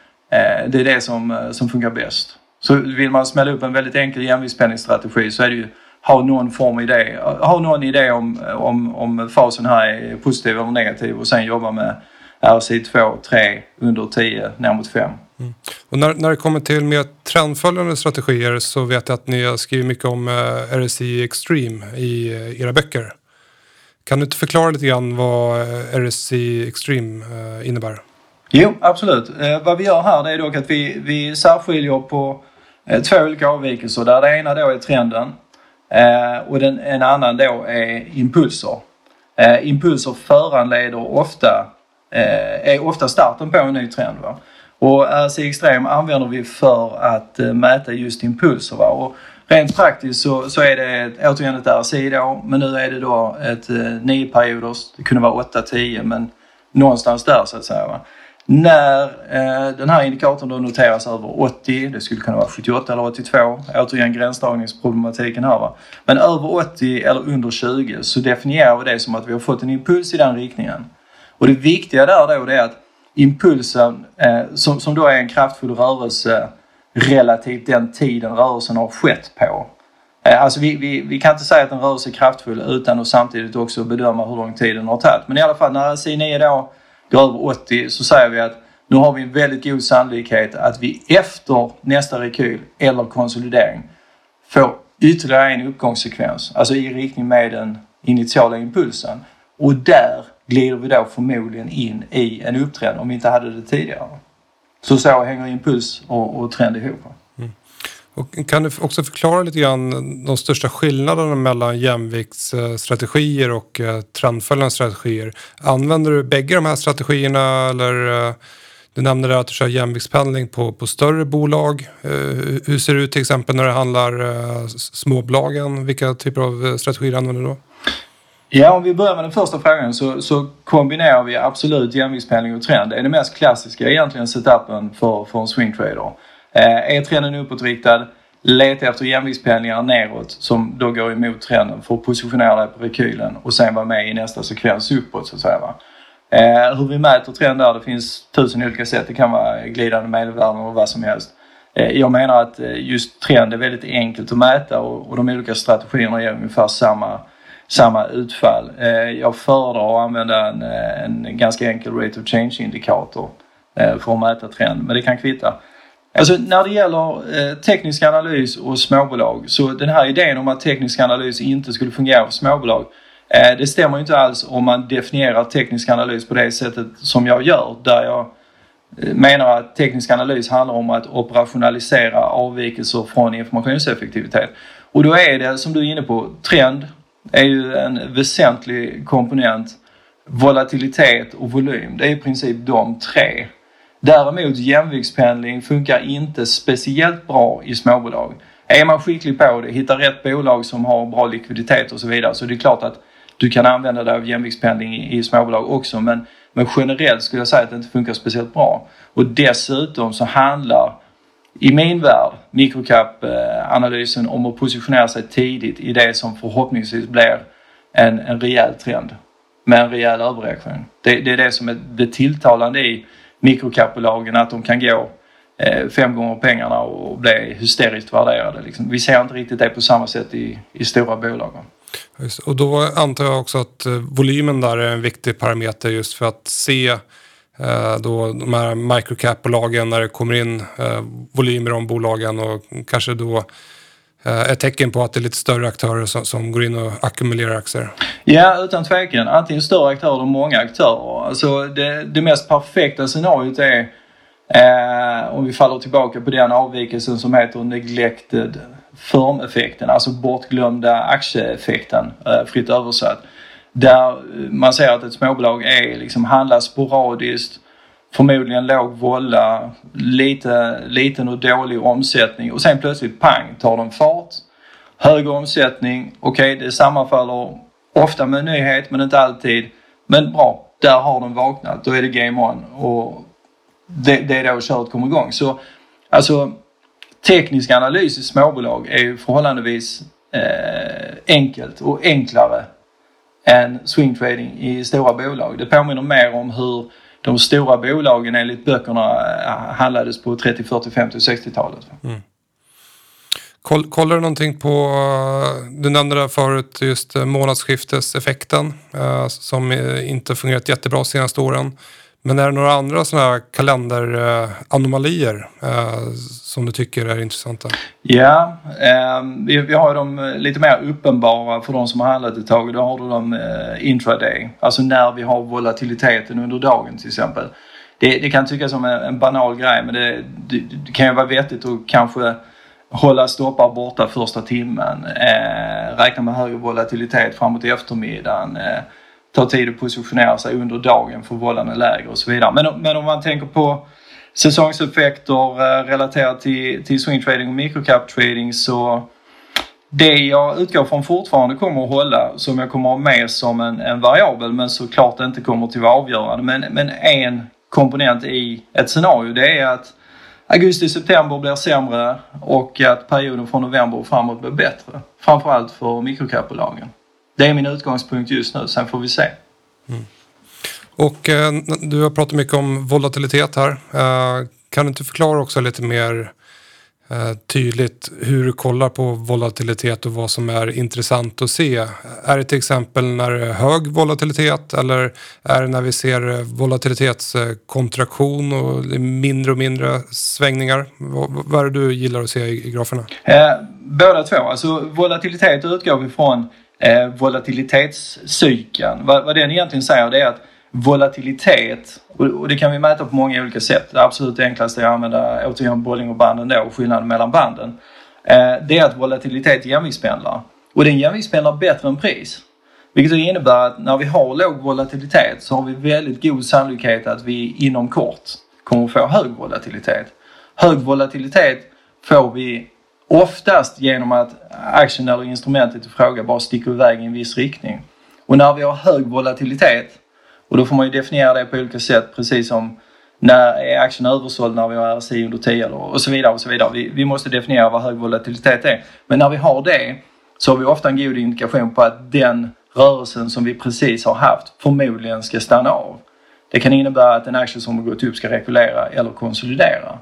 eh, det är det som, som funkar bäst. Så vill man smälla upp en väldigt enkel jämviktspendlingsstrategi så är det ju ha någon form idé, ha någon idé om, om, om fasen här är positiv eller negativ och sen jobba med R S I två, tre, under tio, ner mot fem. Mm. Och när, när det kommer till mer trendföljande strategier så vet jag att ni har skrivit mycket om eh, R S I Extreme i eh, era böcker. Kan du inte förklara lite grann vad eh, R S I Extreme eh, innebär? Jo, absolut. Eh, vad vi gör här det är dock att vi, vi särskiljer på eh, två olika avvikelser. Där det ena då är trenden eh, och den, en annan då är impulser. Eh, impulser föranleder ofta, eh, är ofta starten på en ny trend. Va? Och R S I Extreme använder vi för att uh, mäta just impulser. Va? Och rent praktiskt så, så är det ett, återigen ett R S I då, men nu är det då ett uh, nio perioders, det kunde vara åtta tio, men någonstans där så att säga. Va? När uh, den här indikatorn då noteras över åttio, det skulle kunna vara sjuttioåtta eller åttiotvå, återigen gränsdragningsproblematiken här. Va? Men över åttio eller under tjugo så definierar vi det som att vi har fått en impuls i den riktningen. Och det viktiga där då det är att impulsen eh, som, som då är en kraftfull rörelse relativt den tiden rörelsen har skett på. Eh, alltså vi, vi, vi kan inte säga att en rörelse är kraftfull utan att samtidigt också bedöma hur lång tid den har tagit. Men i alla fall när R S I nio då går över åttio så säger vi att nu har vi en väldigt god sannolikhet att vi efter nästa rekyl eller konsolidering får ytterligare en uppgångssekvens. Alltså i riktning med den initiala impulsen. Och där glider vi då förmodligen in i en upptrend om vi inte hade det tidigare. Så så hänger impuls och, och trend ihop. Mm. Och kan du också förklara lite grann de största skillnaderna mellan jämviktsstrategier och eh, trendföljande strategier? Använder du bägge de här strategierna eller eh, du nämnde att du kör jämviktspendling på, på större bolag. Eh, hur ser det ut till exempel när det handlar eh, småbolagen? Vilka typer av strategier använder du då? Ja, om vi börjar med den första frågan så, så kombinerar vi absolut jämviktspendling och trend. Det är det mest klassiska egentligen setupen för, för en swingtrader. Eh, är trenden uppåtriktad, leta efter jämviktspendlingar neråt som då går emot trenden för att positionera dig på rekylen och sen vara med i nästa sekvens uppåt så att säga. Va? Eh, hur vi mäter trend där, det finns tusen olika sätt. Det kan vara glidande medelvärden och vad som helst. Eh, jag menar att just trend är väldigt enkelt att mäta och, och de olika strategierna ger ungefär samma samma utfall. Jag föredrar att använda en, en ganska enkel rate of change indikator för att mäta trend, men det kan kvitta. Alltså när det gäller teknisk analys och småbolag, så den här idén om att teknisk analys inte skulle fungera för småbolag, det stämmer inte alls om man definierar teknisk analys på det sättet som jag gör, där jag menar att teknisk analys handlar om att operationalisera avvikelser från informationseffektivitet. Och då är det, som du är inne på, trend är ju en väsentlig komponent, volatilitet och volym. Det är i princip de tre. Däremot jämviktspendling funkar inte speciellt bra i småbolag. Är man skicklig på det, hittar rätt bolag som har bra likviditet och så vidare, så det är klart att du kan använda dig av jämviktspendling i, i småbolag också. Men, men generellt skulle jag säga att det inte funkar speciellt bra. Och dessutom så handlar i min värld microcap-analysen om att positionera sig tidigt i det som förhoppningsvis blir en, en rejäl trend med en rejäl överreaktion. Det, det är det som är det tilltalande i microcap-bolagen, att de kan gå eh, fem gånger pengarna och bli hysteriskt värderade. Liksom. Vi ser inte riktigt det på samma sätt i, i stora bolag. Just, och då antar jag också att eh, volymen där är en viktig parameter just för att se eh, då de här microcap-bolagen när det kommer in eh, volymer om bolagen och kanske då eh, ett tecken på att det är lite större aktörer som, som går in och ackumulerar aktier. Ja, utan tvekan. Antingen större aktörer eller många aktörer. Alltså det, det mest perfekta scenariot är eh, om vi faller tillbaka på den avvikelsen som heter neglected firm-effekten, alltså bortglömda aktieeffekten, eh, fritt översatt. Där man ser att ett småbolag är liksom handlas sporadiskt, förmodligen låg volla, lite, liten och dålig omsättning och sen plötsligt pang tar de fart. Hög omsättning, okej okay, det sammanfaller ofta med nyhet men inte alltid. Men bra, där har de vaknat, då är det game on och det, det är då köret kommer igång. Så alltså teknisk analys i småbolag är ju förhållandevis eh, enkelt och enklare än swing trading i stora bolag. Det påminner mer om hur de stora bolagen enligt böckerna handlades på trettio, fyrtio, femtio och sextiotalet. Mm. Koll, kollar du någonting på, du nämnde där förut just månadsskifteseffekten eh, som inte fungerat jättebra de senaste åren. Men är det några andra sådana här kalenderanomalier eh, som du tycker är intressanta? Ja, eh, vi, vi har de lite mer uppenbara för de som har handlat ett tag. Då har du de eh, intraday, alltså när vi har volatiliteten under dagen till exempel. Det, det kan tyckas som en, en banal grej, men det, det, det kan ju vara vettigt att kanske hålla stoppar borta första timmen, eh, räkna med högre volatilitet framåt i eftermiddagen, eh, ta tid att positionera sig under dagen för vållan är lägre och så vidare. Men, men om man tänker på säsongseffekter eh, relaterat till, till swing trading och microcap trading, så det jag utgår från fortfarande kommer att hålla, som jag kommer att ha med som en, en variabel men såklart inte kommer till att vara avgörande. Men, men en komponent i ett scenario, det är att augusti-september blir sämre och att perioden från november och framåt blir bättre. Framförallt för microcap-bolagen. Det är min utgångspunkt just nu, sen får vi se. Mm. Och eh, du har pratat mycket om volatilitet här. Eh, kan du inte förklara också lite mer eh, tydligt hur du kollar på volatilitet och vad som är intressant att se? Är det till exempel när det är hög volatilitet eller är det när vi ser volatilitetskontraktion och mindre och mindre svängningar? Vad, vad är det du gillar att se i, i graferna? Eh, båda två. Alltså volatilitet utgår vi från Eh, volatilitetscykeln. Vad, vad den egentligen säger, det är att volatilitet, och, och det kan vi mäta på många olika sätt. Det absolut enklaste är att använda återigen Bollinger banden då och skillnaden mellan banden. Eh, det är att volatilitet jämviktspendlar. Och den jämviktspendlar bättre än pris. Vilket innebär att när vi har låg volatilitet så har vi väldigt god sannolikhet att vi inom kort kommer att få hög volatilitet. Hög volatilitet får vi oftast genom att aktien eller instrumentet i fråga bara sticker iväg i en viss riktning. Och när vi har hög volatilitet, och då får man ju definiera det på olika sätt, precis som när är aktien översåld när vi har R S I under tio och så vidare och så vidare. Vi, vi måste definiera vad hög volatilitet är. Men när vi har det så har vi ofta en god indikation på att den rörelsen som vi precis har haft förmodligen ska stanna av. Det kan innebära att en aktie som har gått upp ska rekulera eller konsolidera.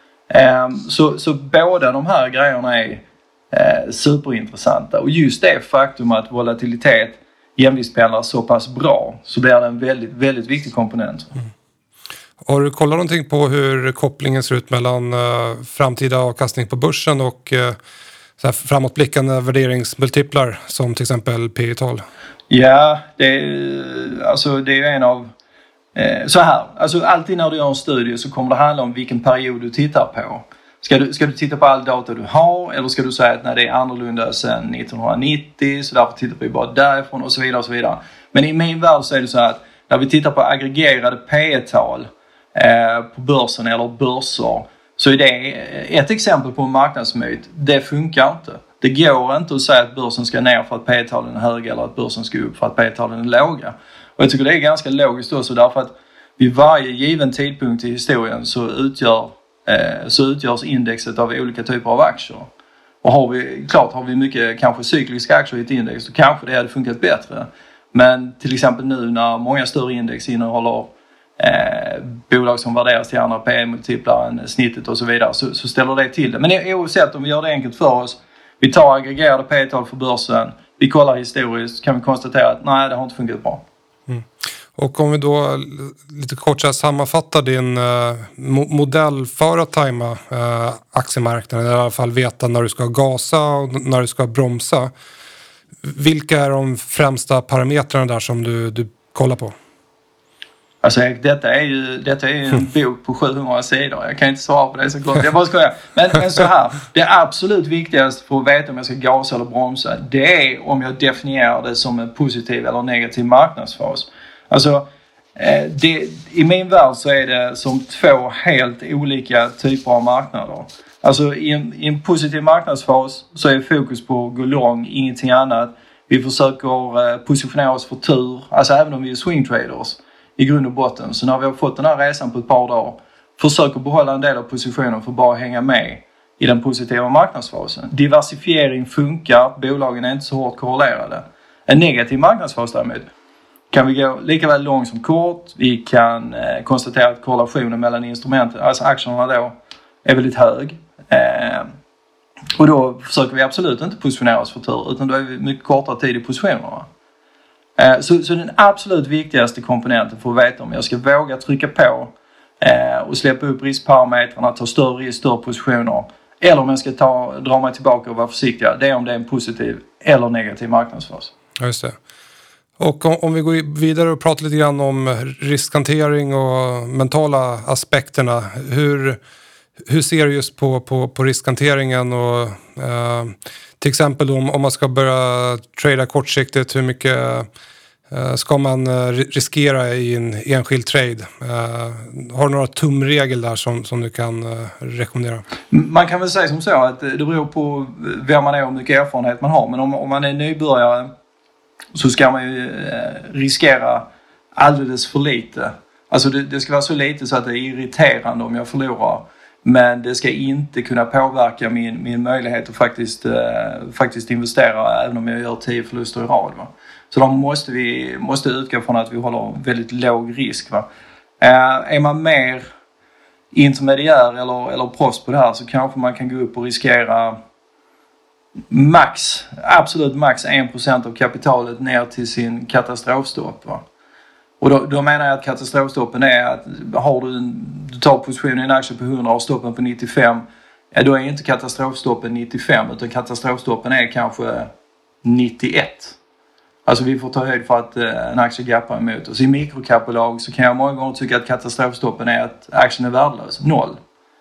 Så, så båda de här grejerna är eh, superintressanta. Och just det faktum att volatilitet jämviktspendlar så pass bra, så blir det en väldigt, väldigt viktig komponent. Mm. Har du kollat någonting på hur kopplingen ser ut mellan uh, framtida avkastning på börsen och uh, så här framåtblickande värderingsmultiplar som till exempel P E-tal? Ja, det är, alltså det är en av så här, alltså alltid när du gör en studie så kommer det handla om vilken period du tittar på. Ska du, ska du titta på all data du har, eller ska du säga att när det är annorlunda sedan nittonhundranittio så därför tittar vi bara därifrån och så vidare och så vidare. Men i min värld så är det så att när vi tittar på aggregerade P E-tal eh, på börsen eller börser, så är det ett exempel på en marknadsmyt. Det funkar inte. Det går inte att säga att börsen ska ner för att P-talen är höga eller att börsen ska upp för att P-talen är låga. Och jag tycker det är ganska logiskt också därför att vid varje given tidpunkt i historien så, utgör, eh, så utgörs indexet av olika typer av aktier. Och har vi, klart har vi mycket kanske cykliska aktier i ett index så kanske det hade funkat bättre. Men till exempel nu när många större index innehåller eh, bolag som värderas till andra P E-multiplar än snittet och så vidare så, så ställer det till det. Men oavsett om vi gör det enkelt för oss, vi tar aggregerade P-tal för börsen, vi kollar historiskt, kan vi konstatera att nej, det har inte funkat bra. Mm. Och om vi då lite kort så här sammanfattar din uh, modell för att tajma uh, aktiemarknaden, i alla fall veta när du ska gasa och när du ska bromsa. Vilka är de främsta parametrarna där som du, du kollar på? Alltså detta är ju, detta är ju en bok på sjuhundra sidor. Jag kan inte svara på det så gott. Jag bara skojar. Men, men så här, det absolut viktigaste för att veta om jag ska gasa eller bromsa, det är om jag definierar det som en positiv eller negativ marknadsfas. Alltså, det, i min värld så är det som två helt olika typer av marknader. Alltså i en, i en positiv marknadsfas så är fokus på att gå lång, ingenting annat. Vi försöker positionera oss för tur, alltså även om vi är swing traders i grund och botten. Så när vi har fått den här resan på ett par dagar, försöker behålla en del av positionen för att bara hänga med i den positiva marknadsfasen. Diversifiering funkar, bolagen är inte så hårt korrelerade. En negativ marknadsfas däremot kan vi gå lika väl lång som kort. Vi kan eh, konstatera att korrelationen mellan instrumenten, alltså aktierna då, är väldigt hög. Eh, och då försöker vi absolut inte positionera oss för tur, utan då är vi mycket kortare tid i positionerna. Eh, så, så den absolut viktigaste komponenten för att veta om jag ska våga trycka på eh, och släppa upp riskparametrarna, ta större risk, större positioner, eller om jag ska ta, dra mig tillbaka och vara försiktig, det är om det är en positiv eller negativ marknadsfas. Ja, just det. Och om, om vi går vidare och pratar lite grann om riskhantering och mentala aspekterna. Hur, hur ser du just på, på, på riskhanteringen och eh, till exempel om, om man ska börja trada kortsiktigt, hur mycket eh, ska man eh, riskera i en enskild trade? Eh, har du några tumregel där som, som du kan eh, rekommendera? Man kan väl säga som så att det beror på vem man är och hur mycket erfarenhet man har. Men om, om man är nybörjare så ska man ju eh, riskera alldeles för lite. Alltså det, det ska vara så lite så att det är irriterande om jag förlorar. Men det ska inte kunna påverka min, min möjlighet att faktiskt, eh, faktiskt investera även om jag gör tio förluster i rad. Va? Så då måste vi måste utgå från att vi håller väldigt låg risk. Va? Eh, är man mer intermediär eller, eller proffs på det här så kanske man kan gå upp och riskera max, absolut max en procent av kapitalet ner till sin katastrofstopp. Va? Och då, då menar jag att katastrofstoppen är att har du, en, du tar positionen i en aktie på hundra och stoppen på nittiofem, ja, då är inte katastrofstoppen nittiofem utan katastrofstoppen är kanske nittioett. Alltså vi får ta höjd för att eh, en aktie gappar emot oss. I mikrokapbolag så kan jag många gånger tycka att katastrofstoppen är att aktien är värdelös, noll.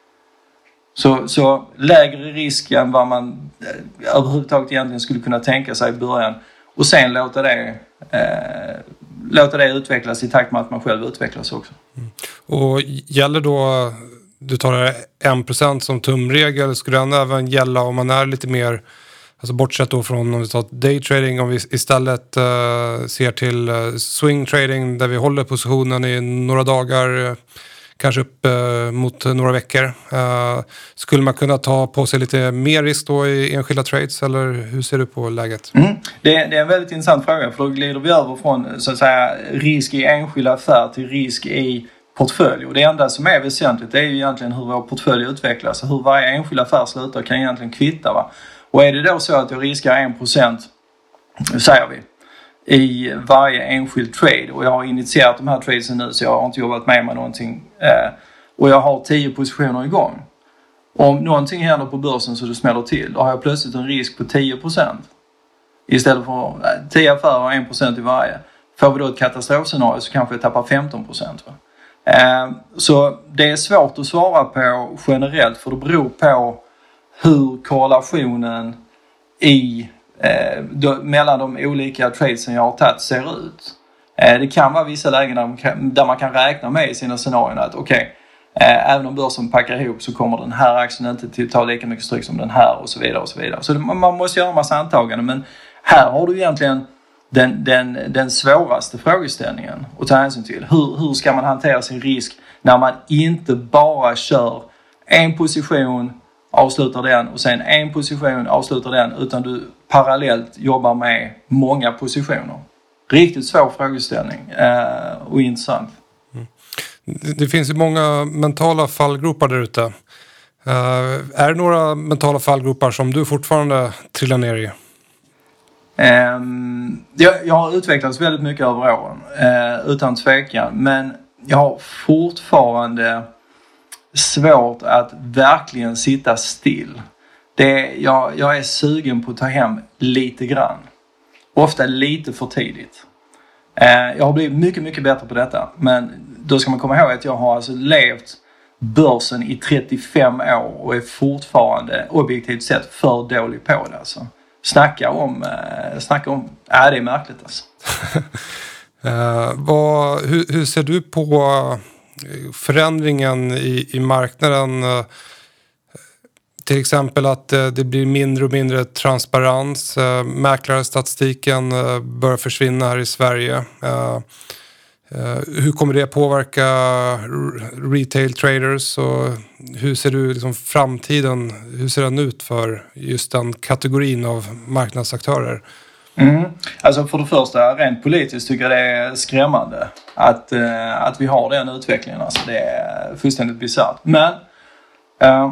Så, så lägre risk än vad man eh, överhuvudtaget egentligen skulle kunna tänka sig i början. Och sen låta det, eh, låta det utvecklas i takt med att man själv utvecklas också. Mm. Och gäller då, du tar en procent som tumregel, skulle den även gälla om man är lite mer, alltså bortsett då från om vi tar daytrading, om vi istället uh, ser till uh, swing trading där vi håller positionen i några dagar, uh, kanske upp uh, mot några veckor. Uh, skulle man kunna ta på sig lite mer risk då i enskilda trades, eller hur ser du på läget? Mm. Det, det är en väldigt intressant fråga, för då glider vi över från så att säga risk i enskilda affär till risk i portfölj. Och det enda som är väsentligt är ju egentligen hur vår portfölj utvecklas. Hur varje enskild affär slutar kan egentligen kvitta, va? Och är det då så att jag riskar en procent, säger vi, i varje enskild trade, och jag har initierat de här tradesen nu så jag har inte jobbat med mig någonting, eh, och jag har tio positioner igång. Om någonting händer på börsen så det smäller till, då har jag plötsligt en risk på tio procent. Istället för eh, tio affärer och en procent i varje. Får vi då ett katastrofscenario så kanske jag tappar femton procent. Va? Eh, så det är svårt att svara på generellt, för det beror på hur korrelationen i, eh, då, mellan de olika tradesen jag har tagit ser ut. Eh, det kan vara vissa lägen där man kan, där man kan räkna med i sina scenarier att okej, Även om börsen packar ihop så kommer den här aktien inte till att ta lika mycket stryk som den här och så vidare och så vidare. Så man måste göra en massa antaganden, men här har du egentligen den, den, den svåraste frågeställningen att ta hänsyn till. Hur, hur ska man hantera sin risk när man inte bara kör en position, avslutar den och sen en position, avslutar den, utan du parallellt jobbar med många positioner. Riktigt svår frågeställning eh, och intressant. Mm. Det, det finns ju många mentala fallgropar där ute. Uh, är det några mentala fallgropar som du fortfarande trillar ner i? Um, jag, jag har utvecklats väldigt mycket över åren, uh, utan tvekan. Men jag har fortfarande svårt att verkligen sitta still. Det, jag, jag är sugen på att ta hem lite grann. Ofta lite för tidigt. Uh, jag har blivit mycket, mycket bättre på detta. Men då ska man komma ihåg att jag har alltså levt börsen i trettiofem år och är fortfarande objektivt sett för dålig på det. Alltså. Snacka om, eh, snacka om, ja det är märkligt alltså. uh, vad, hur, hur ser du på förändringen i, i marknaden? Uh, till exempel att uh, det blir mindre och mindre transparens. Uh, mäklarstatistiken uh, börjar försvinna här i Sverige. Uh, Uh, hur kommer det påverka retail traders och hur ser du liksom framtiden, hur ser den ut för just den kategorin av marknadsaktörer? Mm. Alltså för det första, rent politiskt tycker jag det är skrämmande att, uh, att vi har den utvecklingen. Alltså det är fullständigt bisarrt. Men uh,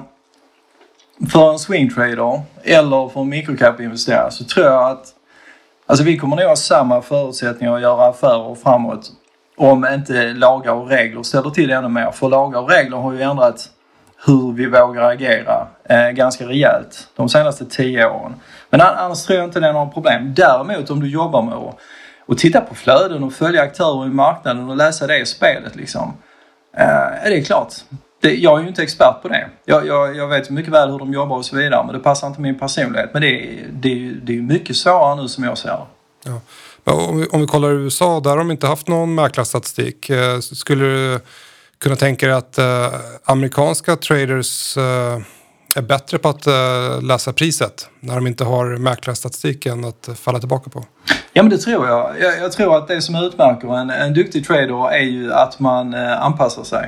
för en swing trader eller för en microcap-investerare så tror jag att alltså vi kommer nog ha samma förutsättningar att göra affärer framåt om inte lagar och regler ställer till ännu mer. För lagar och regler har ju ändrat hur vi vågar agera eh, ganska rejält de senaste tio åren. Men annars tror jag inte det är några problem. Däremot om du jobbar med att och titta på flöden och följa aktörer i marknaden och läsa det i spelet liksom. Eh, det är klart. Det, jag är ju inte expert på det. Jag, jag, jag vet mycket väl hur de jobbar och så vidare. Men det passar inte min personlighet. Men det är, det är, det är mycket svårare nu som jag ser det. Ja. Om vi, om vi kollar i U S A, där har de inte haft någon mäklarstatistik. Eh, skulle du kunna tänka dig att eh, amerikanska traders eh, är bättre på att eh, läsa priset när de inte har mäklarstatistiken att falla tillbaka på? Ja, men det tror jag. Jag, jag tror att det som utmärker en, en duktig trader är ju att man eh, anpassar sig.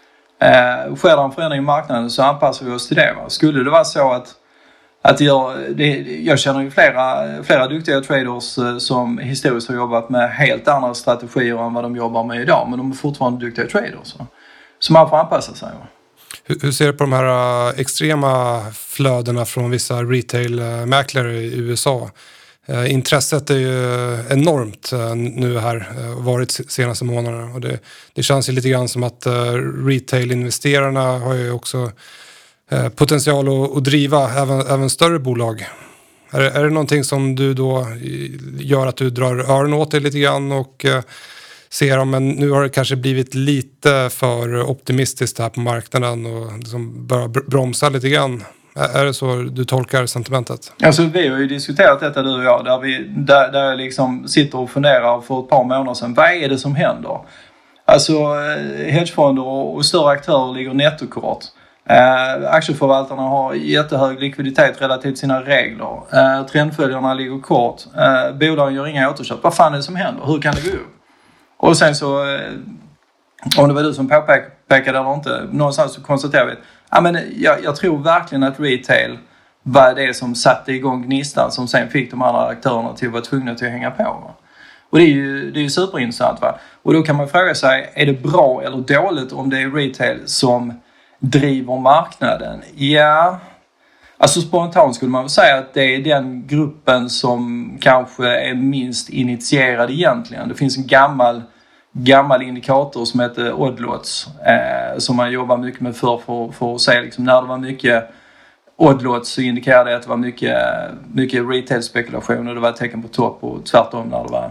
Eh, sker det en förändring i marknaden så anpassar vi oss till det. Va? Skulle det vara så att Att jag, det, jag känner ju flera, flera duktiga traders som historiskt har jobbat med helt andra strategier än vad de jobbar med idag. Men de är fortfarande duktiga traders. Så man får anpassa sig. Hur, hur ser du på de här extrema flödena från vissa retail-mäklare i U S A? Eh, intresset är ju enormt eh, nu här, eh, varit senaste månaderna. Och det, det känns ju lite grann som att eh, retail-investerarna har ju också potential att, att driva även, även större bolag. Är, är det någonting som du då gör att du drar öronen åt dig lite grann och eh, ser om men nu har det kanske blivit lite för optimistiskt här på marknaden och liksom börjar bromsa lite grann? Är, är det så du tolkar sentimentet? Alltså vi har ju diskuterat detta du och jag där, vi, där, där jag liksom sitter och funderar för ett par månader sedan. Vad är det som händer? Alltså hedgefonder och större aktörer ligger nettokort. Uh, aktieförvaltarna har jättehög likviditet relativt till sina regler. Uh, trendföljarna ligger kort. Uh, bolagen gör inga återköp. Vad fan är det som händer? Hur kan det gå upp? Och sen så, uh, om det var du som påpekade eller inte, någonstans så konstaterar vi att uh, jag, jag tror verkligen att retail var det som satte igång gnistan som sen fick de andra aktörerna till att vara tvungna till att hänga på. Va? Och det är ju, det är ju superintressant. Va? Och då kan man fråga sig, är det bra eller dåligt om det är retail som driver marknaden? Ja, alltså spontant skulle man väl säga att det är den gruppen som kanske är minst initierad egentligen. Det finns en gammal, gammal indikator som heter oddlots eh, som man jobbar mycket med för, för, för att se liksom, när det var mycket oddlots så indikerade det att det var mycket, mycket retail-spekulation och det var ett tecken på topp och tvärtom när det var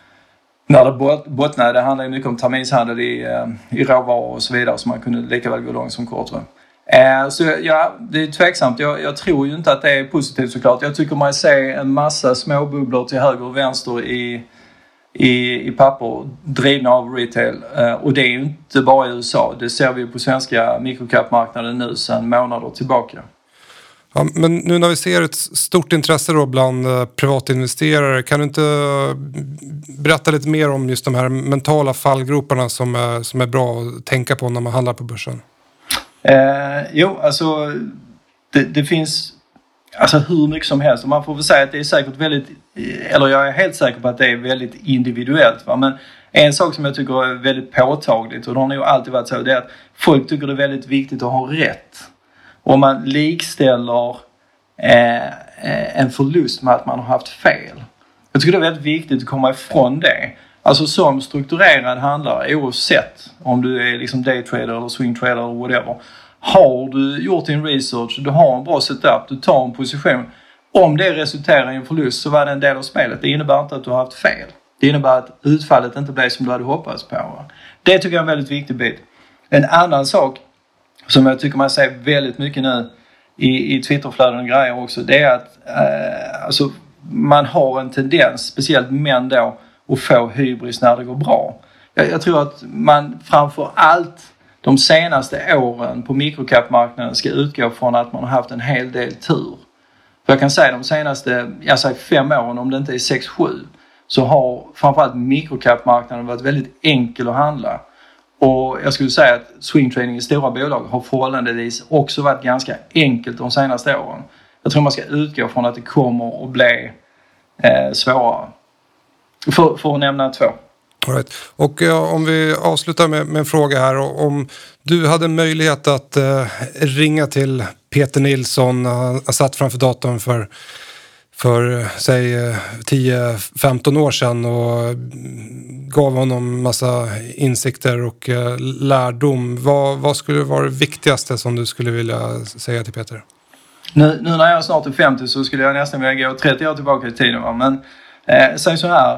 När det bottnade, det handlar ju mycket om terminshandel i, i råvaror och så vidare så man kunde lika väl gå långt som kort. Eh, så ja, det är tveksamt. Jag, jag tror ju inte att det är positivt såklart. Jag tycker man ser en massa små bubblor till höger och vänster i, i, i papper drivna av retail. Uh, och det är ju inte bara i U S A. Det ser vi på svenska microcap-marknaden nu sedan månader tillbaka. Ja, men nu när vi ser ett stort intresse då bland uh, privatinvesterare, kan du inte uh, berätta lite mer om just de här mentala fallgroparna som är, som är bra att tänka på när man handlar på börsen? Uh, jo, alltså det, det finns alltså hur mycket som helst. Och man får väl säga att det är säkert väldigt, eller jag är helt säker på att det är väldigt individuellt. Va? Men en sak som jag tycker är väldigt påtagligt, och det har nog alltid varit så, det är att folk tycker det är väldigt viktigt att ha rätt. Om man likställer eh, en förlust med att man har haft fel. Jag tycker det är väldigt viktigt att komma ifrån det. Alltså som strukturerad handlare, oavsett om du är liksom daytrader eller swingtrader eller whatever. Har du gjort din research, du har en bra setup, du tar en position. Om det resulterar i en förlust så var det en del av spelet. Det innebär inte att du har haft fel. Det innebär att utfallet inte blev som du hade hoppats på. Det tycker jag är en väldigt viktig bit. En annan sak som jag tycker man ser väldigt mycket nu i, i Twitterflöden och grejer också, det är att eh, alltså, man har en tendens, speciellt män då, att få hybris när det går bra. Jag, jag tror att man framför allt de senaste åren på microcap-marknaden ska utgå från att man har haft en hel del tur. För jag kan säga de senaste, jag säger fem åren, om det inte är sex sju, så har framförallt microcap-marknaden varit väldigt enkel att handla. Och jag skulle säga att swingtrading i stora bolag har förhållandevis också varit ganska enkelt de senaste åren. Jag tror man ska utgå från att det kommer att bli eh, svårare. För, för att nämna två. All right. Och ja, om vi avslutar med, med en fråga här. Om du hade möjlighet att eh, ringa till Peter Nilsson, han satt framför datorn för, för säg tio femton år sedan och gav honom massa insikter och eh, lärdom. Vad, vad skulle vara det viktigaste som du skulle vilja säga till Peter? Nu, nu när jag är snart är femtio så skulle jag nästan vilja gå trettio år tillbaka i tiden. Va? Men eh, säg så här.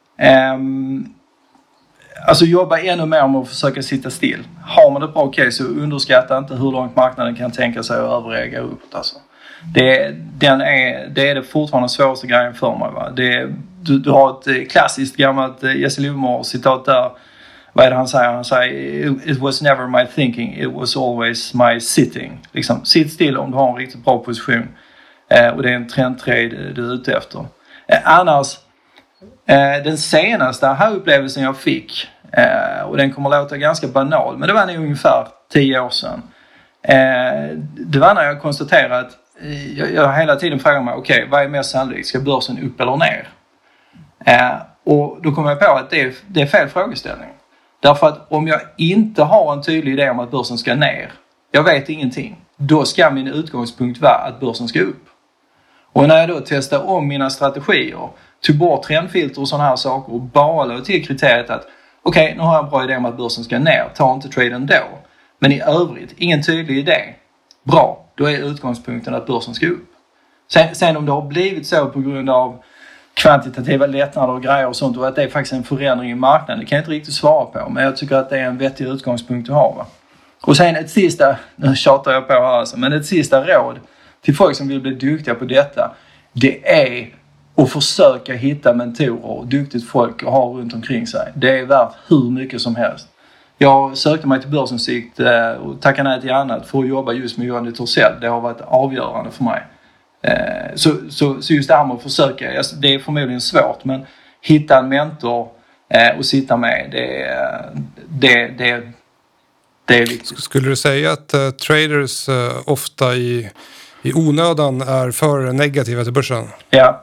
Um, alltså jobba ännu mer med att försöka sitta still. Har man det bra okej, så underskatta inte hur långt marknaden kan tänka sig att överreagera uppåt. Alltså. Det, den är, det är det fortfarande svåraste grejen för mig. Va? Det, du, du har ett klassiskt gammalt Jesse Livermore citat där. Vad är det han säger? Han säger it was never my thinking, it was always my sitting. Liksom, sitt still om du har en riktigt bra position. Eh, och det är en trendtrade du är ute efter. Eh, annars Eh, den senaste här upplevelsen jag fick, eh, och den kommer att låta ganska banal, men det var nog ungefär tio år sedan. Eh, det var när jag konstaterade att eh, jag, jag hela tiden frågar mig, okej, okay, vad är mer sannolikt? Ska börsen upp eller ner? Eh, och då kom jag på att det är, det är fel frågeställning. Därför att om jag inte har en tydlig idé om att börsen ska ner, jag vet ingenting, då ska min utgångspunkt vara att börsen ska upp. Och när jag då testar om mina strategier, tog bort trendfilter och sådana här saker och bara lade till kriteriet att okej, okay, nu har jag en bra idé om att börsen ska ner, ta inte traden då. Men i övrigt, ingen tydlig idé. Bra, då är utgångspunkten att börsen ska upp. Sen, sen om det har blivit så på grund av kvantitativa lättnader och grejer och sånt, och att det är faktiskt en förändring i marknaden, det kan jag inte riktigt svara på. Men jag tycker att det är en vettig utgångspunkt att ha. Va? Och sen ett sista, nu tjatar jag på här alltså, men ett sista råd till folk som vill bli duktiga på detta, det är att försöka hitta mentorer och duktigt folk att ha runt omkring sig. Det är värt hur mycket som helst. Jag sökte mig till Börsinsikt och tackade nej till annat för att jobba just med Johan Torssell. Det har varit avgörande för mig. Så, så, så just det här med att försöka, det är förmodligen svårt, men hitta en mentor och sitta med, det, det, det, det är viktigt. Skulle du säga att uh, traders uh, ofta i, i onödan är för negativa till börsen? Ja.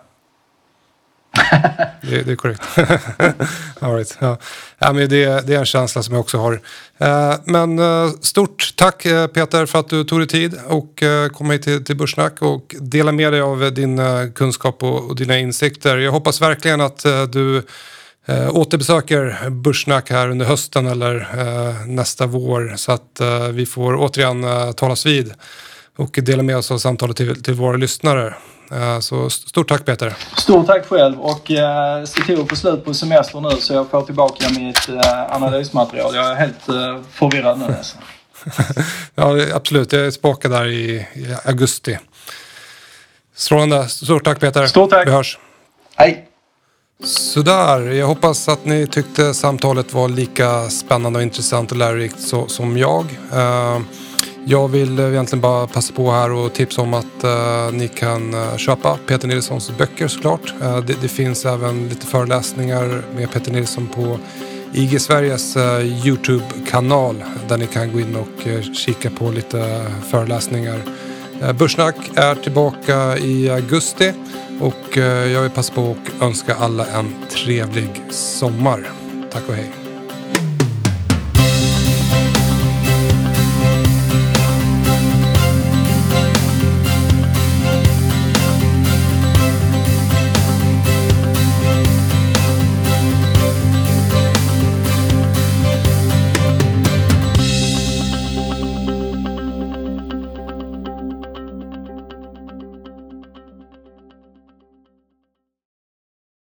det, det är korrekt. All right. Ja. Ja, men det, det är en känsla som jag också har. Uh, men uh, stort tack uh, Peter för att du tog dig tid och uh, kom hit till, till Börssnack och dela med dig av din uh, kunskap och, och dina insikter. Jag hoppas verkligen att uh, du uh, återbesöker Börssnack här under hösten eller uh, nästa vår, så att uh, vi får återigen uh, talas vid och dela med oss av samtalet till, till våra lyssnare. Så stort tack Peter. Stort tack själv, och eh, se till att få slut på semester nu så jag får tillbaka mitt eh, analysmaterial. Jag är helt eh, förvirrad nu. Alltså. Ja, absolut. Jag är tillbaka där i, i augusti. Strålande. Stort tack Peter. Stort tack. Vi hörs. Hej. Sådär, jag hoppas att ni tyckte samtalet var lika spännande och intressant och lärorikt så, som jag. Uh, jag vill egentligen bara passa på här och tipsa om att uh, ni kan uh, köpa Peter Nilssons böcker såklart. Uh, det, det finns även lite föreläsningar med Peter Nilsson på I G Sveriges uh, YouTube-kanal där ni kan gå in och uh, kika på lite föreläsningar. Uh, Börssnack är tillbaka i augusti. Och jag vill passa på att önska alla en trevlig sommar. Tack och hej.